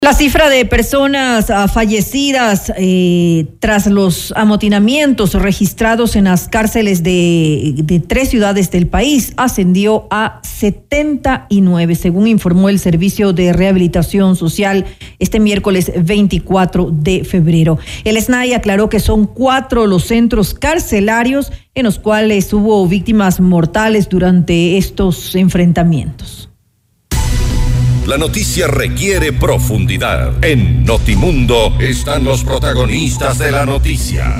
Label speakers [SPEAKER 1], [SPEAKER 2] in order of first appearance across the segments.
[SPEAKER 1] La cifra de personas fallecidas tras los amotinamientos registrados en las cárceles de 3 ciudades del país ascendió a 79, según informó el Servicio de Rehabilitación Social este miércoles 24 de febrero. El SNAI aclaró que son 4 los centros carcelarios en los cuales hubo víctimas mortales durante estos enfrentamientos.
[SPEAKER 2] La noticia requiere profundidad. En Notimundo están los protagonistas de la noticia.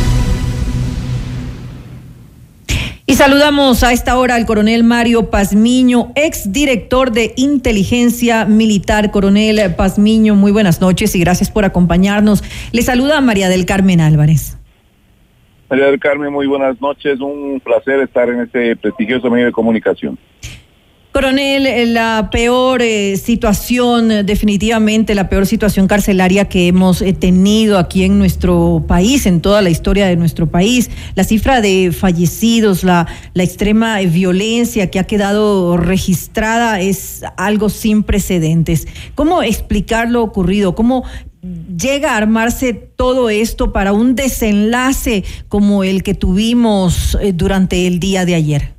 [SPEAKER 1] Y saludamos a esta hora al coronel Mario Pazmiño, exdirector de Inteligencia Militar. Coronel Pazmiño, muy buenas noches y gracias por acompañarnos. Le saluda María del Carmen Álvarez.
[SPEAKER 3] María del Carmen, muy buenas noches. Un placer estar en este prestigioso medio de comunicación.
[SPEAKER 1] Coronel, la peor situación, definitivamente la peor situación carcelaria que hemos tenido aquí en nuestro país, en toda la historia de nuestro país, la cifra de fallecidos, la extrema violencia que ha quedado registrada es algo sin precedentes. ¿Cómo explicar lo ocurrido? ¿Cómo llega a armarse todo esto para un desenlace como el que tuvimos durante el día de ayer?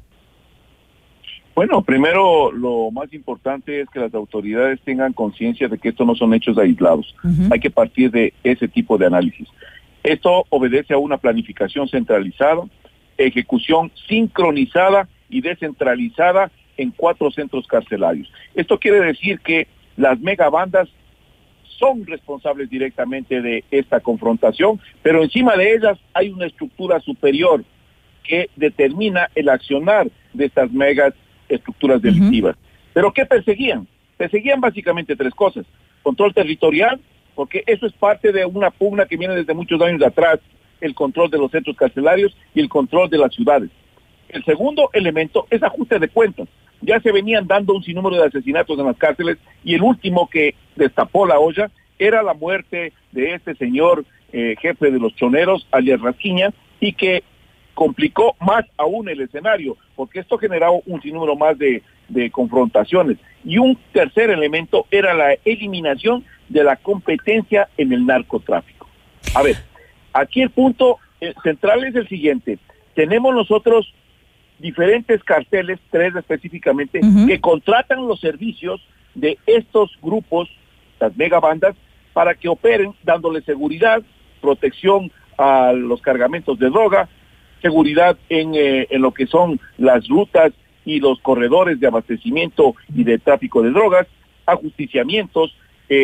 [SPEAKER 3] Bueno, primero lo más importante es que las autoridades tengan conciencia de que estos no son hechos aislados. Hay que partir de ese tipo de análisis. Esto obedece a una planificación centralizada, ejecución sincronizada y descentralizada en 4 centros carcelarios. Esto quiere decir que las megabandas son responsables directamente de esta confrontación, pero encima de ellas hay una estructura superior que determina el accionar de estas megas estructuras delictivas. ¿Pero qué perseguían? Perseguían básicamente 3 cosas. Control territorial, porque eso es parte de una pugna que viene desde muchos años atrás, el control de los centros carcelarios y el control de las ciudades. El segundo elemento es ajuste de cuentas. Ya se venían dando un sinnúmero de asesinatos en las cárceles y el último que destapó la olla era la muerte de este señor jefe de los choneros, alias Rasquiña, y que complicó más aún el escenario, porque esto generó un sinnúmero más de confrontaciones. Y un tercer elemento era la eliminación de la competencia en el narcotráfico. A ver, aquí el punto central es el siguiente. Tenemos nosotros diferentes carteles, 3 específicamente, que contratan los servicios de estos grupos, las megabandas, para que operen dándole seguridad, protección a los cargamentos de droga, seguridad en lo que son las rutas y los corredores de abastecimiento y de tráfico de drogas, ajusticiamientos,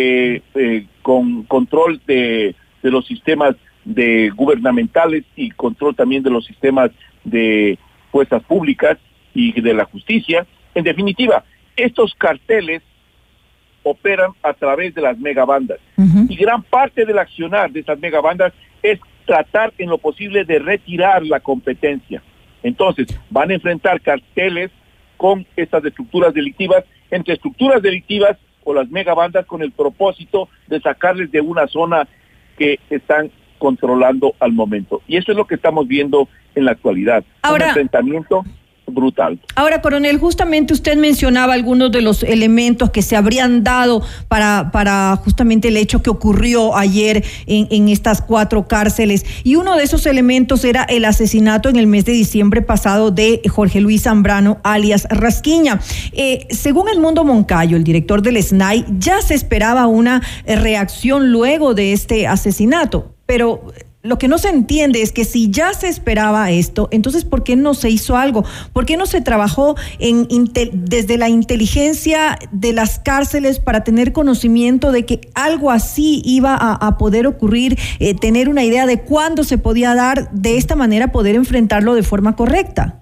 [SPEAKER 3] con control de los sistemas gubernamentales y control también de los sistemas de fuerzas públicas y de la justicia. En definitiva, estos carteles operan a través de las megabandas y gran parte del accionar de estas megabandas es tratar en lo posible de retirar la competencia. Entonces, van a enfrentar carteles con estas estructuras delictivas, entre estructuras delictivas o las megabandas con el propósito de sacarles de una zona que están controlando al momento. Y eso es lo que estamos viendo en la actualidad. Un enfrentamiento brutal.
[SPEAKER 1] Ahora, coronel, justamente usted mencionaba algunos de los elementos que se habrían dado para justamente el hecho que ocurrió ayer en estas 4 cárceles, y uno de esos elementos era el asesinato en el mes de diciembre pasado de Jorge Luis Zambrano, alias Rasquiña. Según el Mundo Moncayo, el director del SNAI, ya se esperaba una reacción luego de este asesinato, pero lo que no se entiende es que si ya se esperaba esto, entonces ¿por qué no se hizo algo? ¿Por qué no se trabajó desde la inteligencia de las cárceles para tener conocimiento de que algo así iba a poder ocurrir, tener una idea de cuándo se podía dar, de esta manera poder enfrentarlo de forma correcta?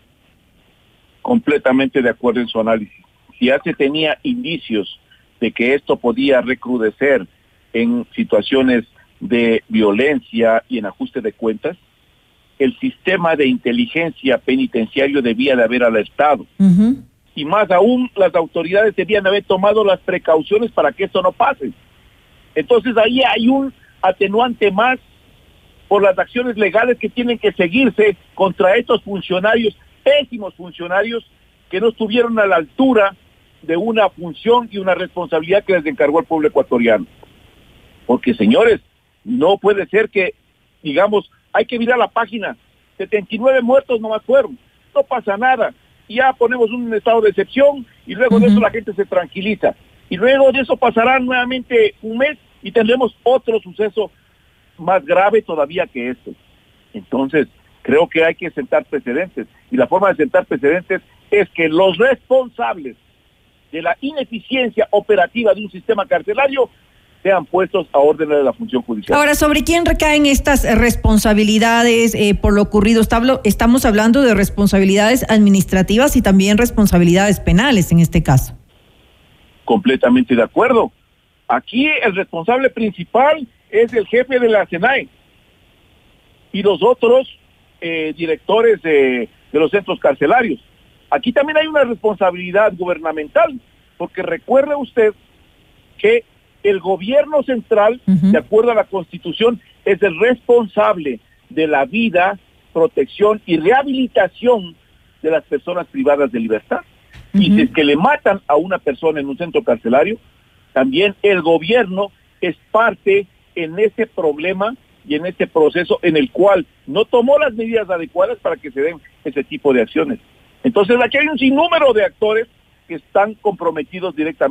[SPEAKER 3] Completamente de acuerdo en su análisis. Si ya se tenía indicios de que esto podía recrudecer en situaciones de violencia y en ajuste de cuentas, el sistema de inteligencia penitenciario debía de haber alertado. Y más aún, las autoridades debían haber tomado las precauciones para que esto no pase. Entonces ahí hay un atenuante más por las acciones legales que tienen que seguirse contra estos funcionarios, pésimos funcionarios, que no estuvieron a la altura de una función y una responsabilidad que les encargó el pueblo ecuatoriano. Porque, señores, no puede ser que, digamos, hay que mirar la página, 79 muertos nomás fueron, no pasa nada, y ya ponemos un estado de excepción, y luego de eso la gente se tranquiliza, y luego de eso pasará nuevamente un mes, y tendremos otro suceso más grave todavía que este. Entonces, creo que hay que sentar precedentes, y la forma de sentar precedentes es que los responsables de la ineficiencia operativa de un sistema carcelario sean puestos a órdenes de la función judicial.
[SPEAKER 1] Ahora, ¿sobre quién recaen estas responsabilidades por lo ocurrido? Estamos hablando de responsabilidades administrativas y también responsabilidades penales en este caso.
[SPEAKER 3] Completamente de acuerdo. Aquí el responsable principal es el jefe de la SENAE y los otros directores de los centros carcelarios. Aquí también hay una responsabilidad gubernamental, porque recuerde usted que el gobierno central, de acuerdo a la Constitución, es el responsable de la vida, protección y rehabilitación de las personas privadas de libertad. Y si es que le matan a una persona en un centro carcelario, también el gobierno es parte en ese problema y en este proceso en el cual no tomó las medidas adecuadas para que se den ese tipo de acciones. Entonces aquí hay un sinnúmero de actores que están comprometidos directa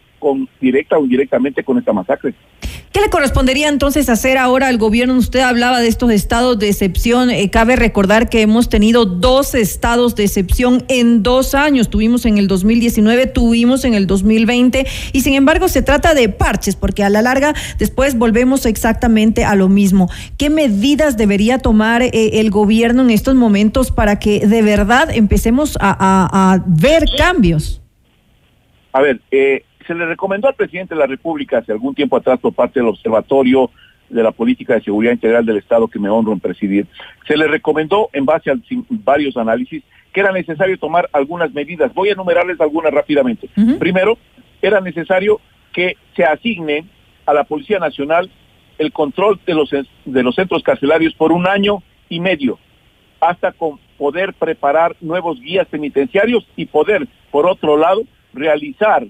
[SPEAKER 3] o indirectamente con esta masacre.
[SPEAKER 1] ¿Qué le correspondería entonces hacer ahora al gobierno? Usted hablaba de estos estados de excepción. Cabe recordar que hemos tenido 2 estados de excepción en 2 años. Tuvimos en el 2019, tuvimos en el 2020 y sin embargo se trata de parches porque a la larga después volvemos exactamente a lo mismo. ¿Qué medidas debería tomar el gobierno en estos momentos para que de verdad empecemos a ver cambios?
[SPEAKER 3] A ver, se le recomendó al presidente de la República hace algún tiempo atrás por parte del Observatorio de la Política de Seguridad Integral del Estado que me honro en presidir, se le recomendó en base a varios análisis que era necesario tomar algunas medidas. Voy a enumerarles algunas rápidamente. Primero, era necesario que se asigne a la Policía Nacional el control de los centros carcelarios por 1 año y medio, hasta con poder preparar nuevos guías penitenciarios y poder, por otro lado, realizar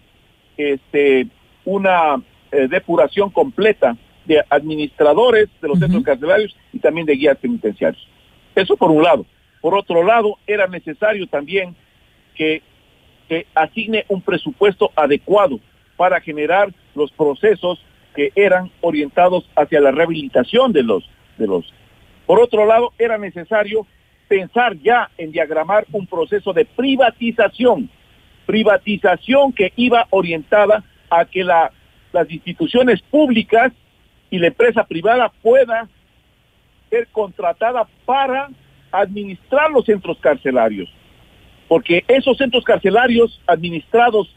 [SPEAKER 3] una depuración completa de administradores de los centros carcelarios y también de guías penitenciarios. Eso por un lado. Por otro lado, era necesario también que asigne un presupuesto adecuado para generar los procesos que eran orientados hacia la rehabilitación de los. Por otro lado, era necesario pensar ya en diagramar un proceso de privatización que iba orientada a que las instituciones públicas y la empresa privada pueda ser contratada para administrar los centros carcelarios, porque esos centros carcelarios administrados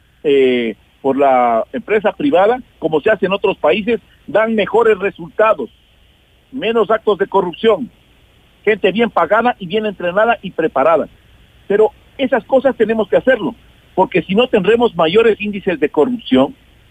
[SPEAKER 3] por la empresa privada, como se hace en otros países, dan mejores resultados, menos actos de corrupción, gente bien pagada y bien entrenada y preparada. Pero esas cosas tenemos que hacerlo, porque si no tendremos mayores índices de corrupción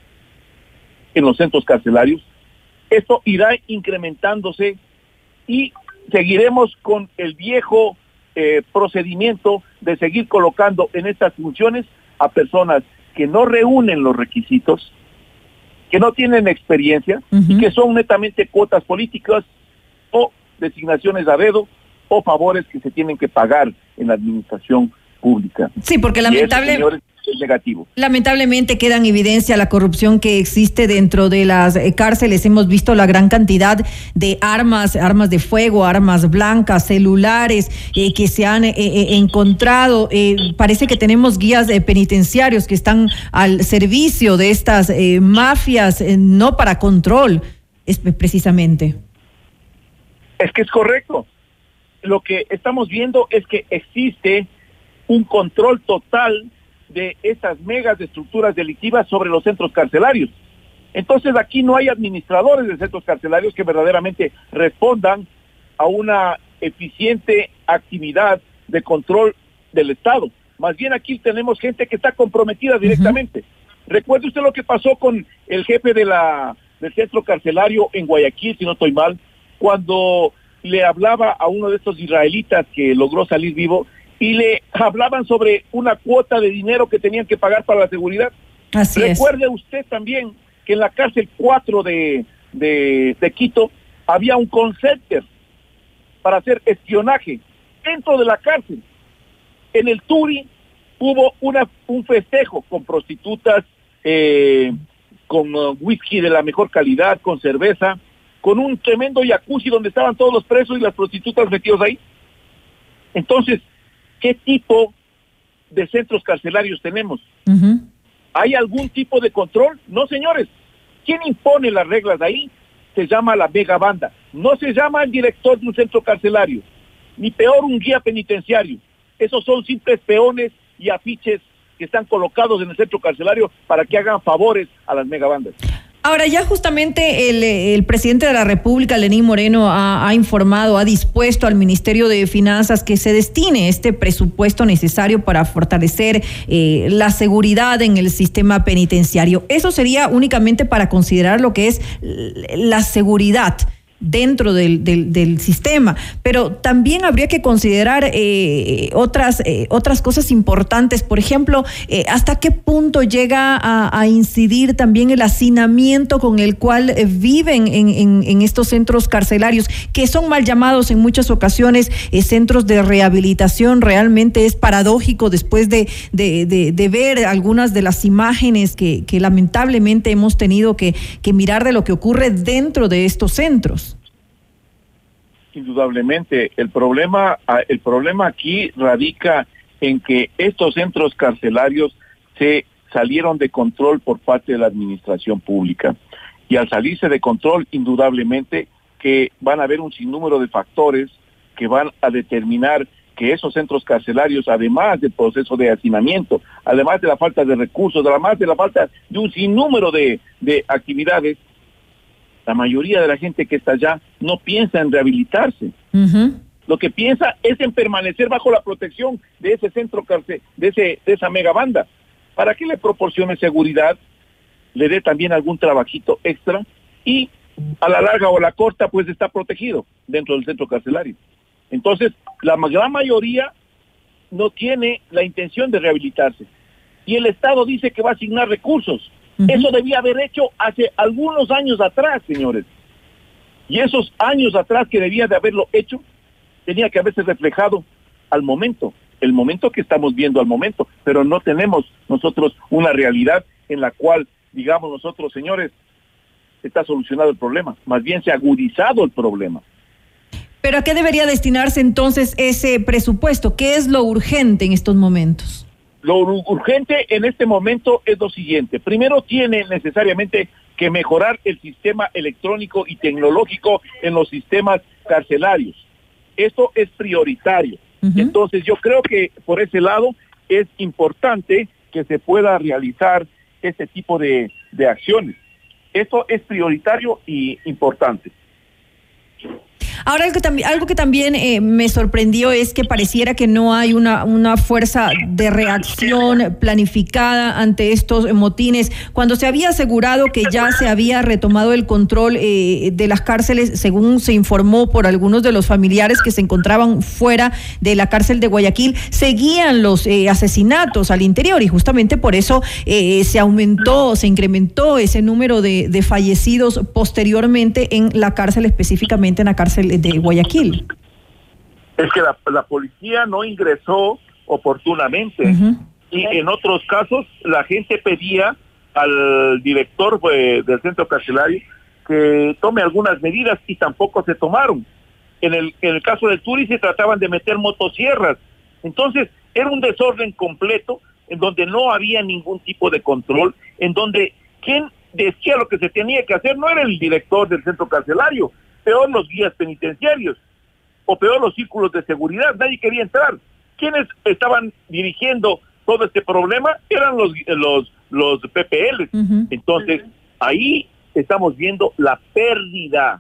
[SPEAKER 3] en los centros carcelarios, esto irá incrementándose y seguiremos con el viejo procedimiento de seguir colocando en estas funciones a personas que no reúnen los requisitos, que no tienen experiencia y que son netamente cuotas políticas o designaciones a dedo o favores que se tienen que pagar en la administración pública.
[SPEAKER 1] Sí, porque
[SPEAKER 3] es negativo.
[SPEAKER 1] Lamentablemente queda en evidencia la corrupción que existe dentro de las cárceles. Hemos visto la gran cantidad de armas de fuego, armas blancas, celulares que se han encontrado. Parece que tenemos guías penitenciarios que están al servicio de estas mafias, no para control, precisamente.
[SPEAKER 3] Es que es correcto. Lo que estamos viendo es que existe un control total de estas megas estructuras delictivas sobre los centros carcelarios. Entonces aquí no hay administradores de centros carcelarios que verdaderamente respondan a una eficiente actividad de control del Estado. Más bien aquí tenemos gente que está comprometida directamente. Recuerde usted lo que pasó con el jefe del centro carcelario en Guayaquil, si no estoy mal, cuando le hablaba a uno de estos israelitas que logró salir vivo y le hablaban sobre una cuota de dinero que tenían que pagar para la seguridad.
[SPEAKER 1] Así
[SPEAKER 3] Recuerde usted también que en la cárcel 4 de Quito había un call center para hacer espionaje dentro de la cárcel. En el Turi hubo un festejo con prostitutas, con whisky de la mejor calidad, con cerveza, con un tremendo jacuzzi donde estaban todos los presos y las prostitutas metidos ahí. Entonces, ¿qué tipo de centros carcelarios tenemos? ¿Hay algún tipo de control? No, señores. ¿Quién impone las reglas ahí? Se llama la mega banda. No se llama el director de un centro carcelario, ni peor un guía penitenciario. Esos son simples peones y afiches que están colocados en el centro carcelario para que hagan favores a las megabandas.
[SPEAKER 1] Ahora, ya justamente el presidente de la República, Lenín Moreno, ha informado, ha dispuesto al Ministerio de Finanzas que se destine este presupuesto necesario para fortalecer la seguridad en el sistema penitenciario. Eso sería únicamente para considerar lo que es la seguridad dentro del sistema, pero también habría que considerar otras cosas importantes. Por ejemplo, hasta qué punto llega a incidir también el hacinamiento con el cual viven en estos centros carcelarios, que son mal llamados en muchas ocasiones centros de rehabilitación. Realmente es paradójico después de ver algunas de las imágenes que lamentablemente hemos tenido que mirar de lo que ocurre dentro de estos centros.
[SPEAKER 3] Indudablemente, el problema aquí radica en que estos centros carcelarios se salieron de control por parte de la administración pública. Y al salirse de control, indudablemente que van a haber un sinnúmero de factores que van a determinar que esos centros carcelarios, además del proceso de hacinamiento, además de la falta de recursos, además de la falta de un sinnúmero de actividades, la mayoría de la gente que está allá no piensa en rehabilitarse. Lo que piensa es en permanecer bajo la protección de ese centro cárcel, de esa megabanda. ¿Para que le proporcione seguridad? Le dé también algún trabajito extra y a la larga o a la corta pues está protegido dentro del centro carcelario. Entonces, la gran mayoría no tiene la intención de rehabilitarse. Y el Estado dice que va a asignar recursos. Eso debía haber hecho hace algunos años atrás, señores. Y esos años atrás que debía de haberlo hecho, tenía que haberse reflejado al momento, el momento que estamos viendo al momento, pero no tenemos nosotros una realidad en la cual, digamos nosotros, señores, está solucionado el problema, más bien se ha agudizado el problema.
[SPEAKER 1] ¿Pero a qué debería destinarse entonces ese presupuesto? ¿Qué es lo urgente en estos momentos?
[SPEAKER 3] Lo urgente en este momento es lo siguiente. Primero tiene necesariamente que mejorar el sistema electrónico y tecnológico en los sistemas carcelarios. Esto es prioritario. Entonces yo creo que por ese lado es importante que se pueda realizar este tipo de acciones. Esto es prioritario y importante.
[SPEAKER 1] Ahora, algo que también me sorprendió es que pareciera que no hay una fuerza de reacción planificada ante estos motines. Cuando se había asegurado que ya se había retomado el control de las cárceles, según se informó por algunos de los familiares que se encontraban fuera de la cárcel de Guayaquil, seguían los asesinatos al interior y justamente por eso se incrementó ese número de fallecidos posteriormente en la cárcel, específicamente en la cárcel de Guayaquil.
[SPEAKER 3] Es que la policía no ingresó oportunamente y en otros casos la gente pedía al director del centro carcelario que tome algunas medidas y tampoco se tomaron. En el caso del Turi se trataban de meter motosierras. Entonces era un desorden completo en donde no había ningún tipo de control, en donde quien decía lo que se tenía que hacer no era el director del centro carcelario, peor los guías penitenciarios, o peor los círculos de seguridad, nadie quería entrar. Quienes estaban dirigiendo todo este problema eran los PPL. Entonces, ahí estamos viendo la pérdida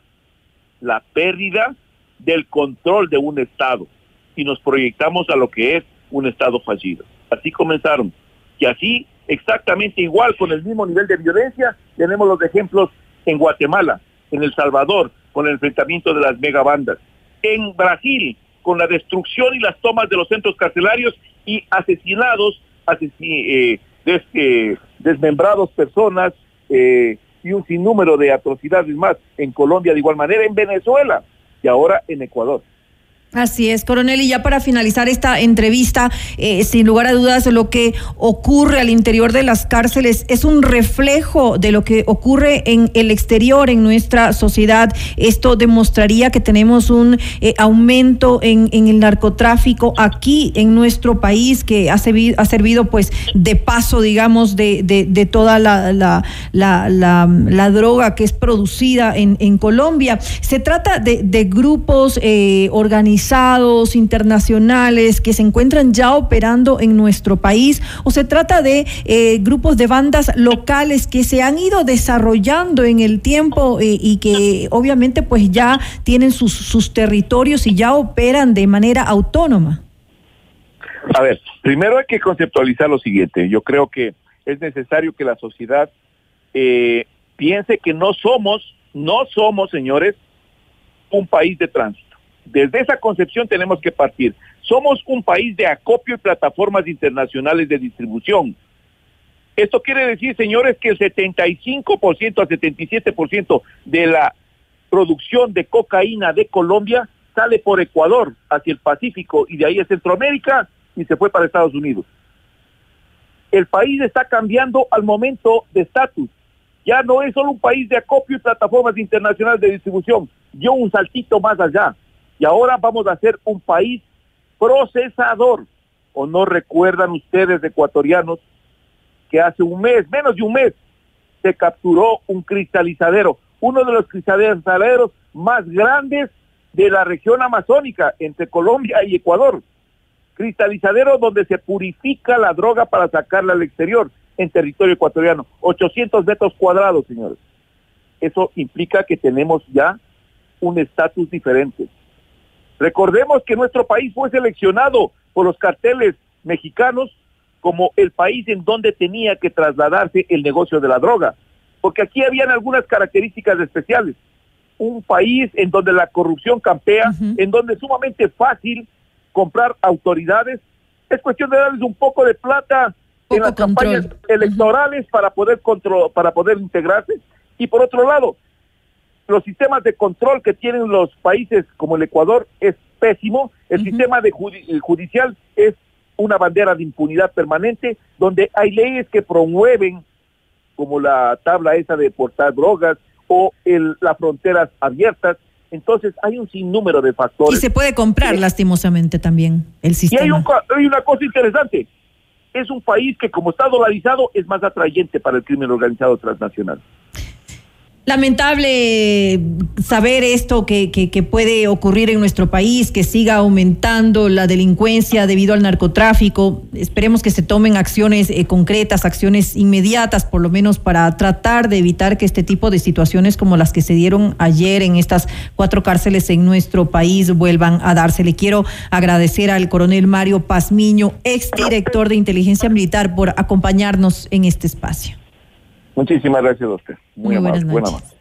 [SPEAKER 3] del control de un Estado, y nos proyectamos a lo que es un Estado fallido. Así comenzaron, y así, exactamente igual, con el mismo nivel de violencia, tenemos los ejemplos en Guatemala, en El Salvador, con el enfrentamiento de las megabandas, en Brasil, con la destrucción y las tomas de los centros carcelarios y asesinados, desmembrados personas y un sinnúmero de atrocidades más en Colombia, de igual manera en Venezuela y ahora en Ecuador.
[SPEAKER 1] Así es, coronel, y ya para finalizar esta entrevista, sin lugar a dudas, lo que ocurre al interior de las cárceles es un reflejo de lo que ocurre en el exterior, en nuestra sociedad. Esto demostraría que tenemos un aumento en el narcotráfico aquí en nuestro país, que ha servido pues de paso, digamos, de toda la droga que es producida en Colombia. Se trata de grupos organizados, internacionales, que se encuentran ya operando en nuestro país, o se trata de grupos de bandas locales que se han ido desarrollando en el tiempo y que obviamente pues ya tienen sus territorios y ya operan de manera autónoma.
[SPEAKER 3] A ver, primero hay que conceptualizar lo siguiente. Yo creo que es necesario que la sociedad piense que no somos, señores, un país de tránsito. Desde esa concepción tenemos que partir. Somos un país de acopio y plataformas internacionales de distribución. Esto quiere decir, señores, que el 75% a 77% de la producción de cocaína de Colombia sale por Ecuador hacia el Pacífico y de ahí a Centroamérica y se fue para Estados Unidos. El país está cambiando al momento de estatus. Ya no es solo un país de acopio y plataformas internacionales de distribución. Dio un saltito más allá. Y ahora vamos a ser un país procesador. ¿O no recuerdan ustedes, ecuatorianos, que hace un mes, menos de un mes, se capturó un cristalizadero, uno de los cristalizaderos más grandes de la región amazónica, entre Colombia y Ecuador? Cristalizadero donde se purifica la droga para sacarla al exterior, en territorio ecuatoriano. 800 metros cuadrados, señores. Eso implica que tenemos ya un estatus diferente. Recordemos que nuestro país fue seleccionado por los carteles mexicanos como el país en donde tenía que trasladarse el negocio de la droga, porque aquí habían algunas características especiales. Un país en donde la corrupción campea, en donde es sumamente fácil comprar autoridades. Es cuestión de darles un poco de plata en las campañas electorales para poder integrarse. Y por otro lado, los sistemas de control que tienen los países como el Ecuador es pésimo. El sistema judicial es una bandera de impunidad permanente, donde hay leyes que promueven, como la tabla esa de portar drogas o las fronteras abiertas. Entonces hay un sinnúmero de factores.
[SPEAKER 1] Y se puede comprar lastimosamente también el sistema.
[SPEAKER 3] Y hay una cosa interesante. Es un país que, como está dolarizado, es más atrayente para el crimen organizado transnacional.
[SPEAKER 1] Lamentable saber esto que puede ocurrir en nuestro país, que siga aumentando la delincuencia debido al narcotráfico. Esperemos que se tomen acciones concretas, acciones inmediatas, por lo menos para tratar de evitar que este tipo de situaciones como las que se dieron ayer en estas 4 cárceles en nuestro país vuelvan a darse. Le quiero agradecer al coronel Mario Pazmiño, exdirector de Inteligencia Militar, por acompañarnos en este espacio.
[SPEAKER 3] Muchísimas gracias a usted.
[SPEAKER 1] Muy buenas noches.